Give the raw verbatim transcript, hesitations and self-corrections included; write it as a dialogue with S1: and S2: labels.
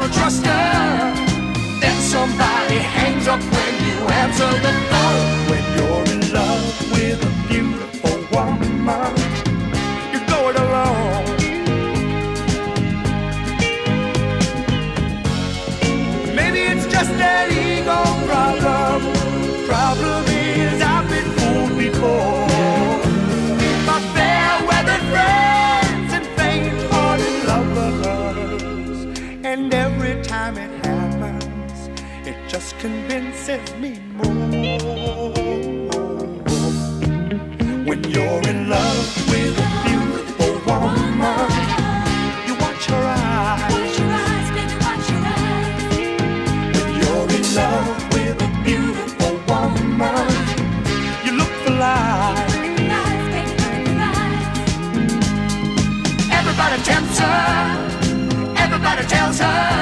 S1: wanna trust her. Then somebody hangs up when you answer the phone. When you're in love with a beautiful woman, you go it alone. Maybe it's just an ego problem. Problem is I've been fooled before. My fair weather friends and faint-hearted lovers, and every time it happens, it just convinces me more. When you're in love with a beautiful woman, you watch her eyes.
S2: Watch your eyes, baby, watch your eyes.
S1: When you're in love with a beautiful woman, you look for lies.
S2: Look at the eyes, baby, look at the eyes.
S1: Everybody tempts her, everybody tells her